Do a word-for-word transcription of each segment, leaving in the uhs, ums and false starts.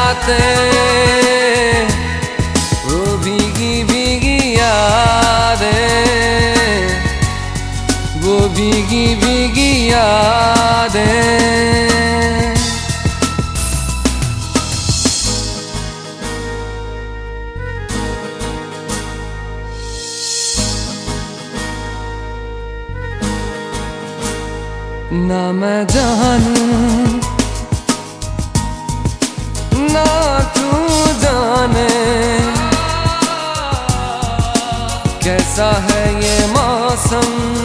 बरसातें, वो भीगी भीगी यादें, वो भीगी भीगी यादें। ना मैं जानूं ना तू जाने, कैसा है ये मौसम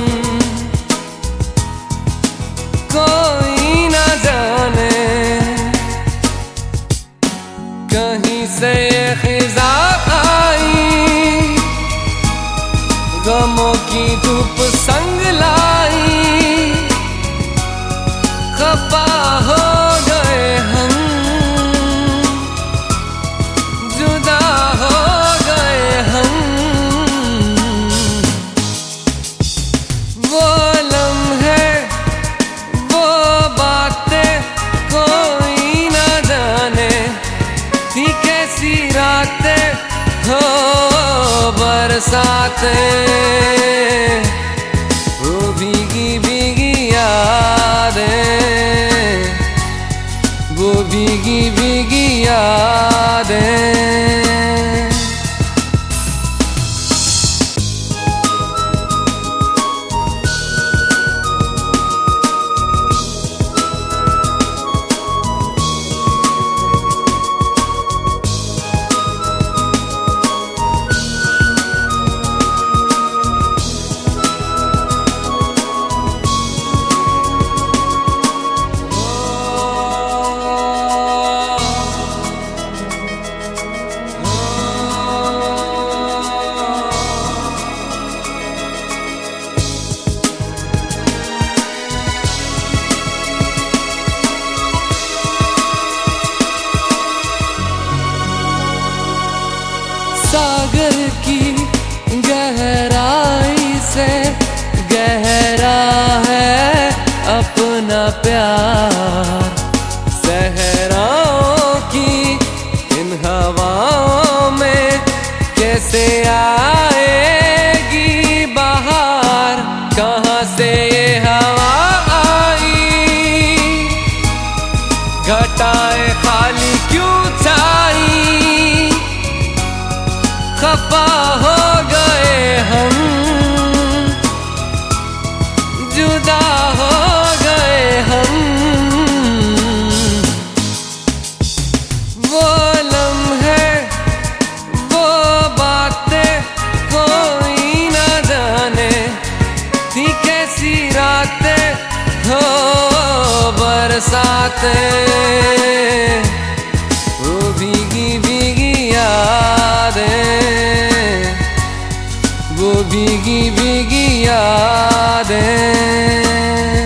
कोई ना जाने। कहीं से ये खिज़ा आई, गमों की धूप संग लाई, खफा हो गए हम, जुदा हो गए हम। वो लम्हे वो बातें कोई ना जाने, थी कैसी रातें हो बरसातें, वो भीगी भीगी यादें, वो भीगी भीगी यादें। सागर की गहराई से गहरा है अपना प्यार, सहराओं की इन हवाओं में कैसे आएगी बहार। कहाँ से ये हवा आई, घटाएं खाली क्यों छाई, खफा हो गए हम, जुदा हो गए हम। वो लम्हे वो बातें कोई ना जाने, थी कैसी रातें हो बरसातें, वो भीगी भीगी यादें, वो भीगी भीगी यादें।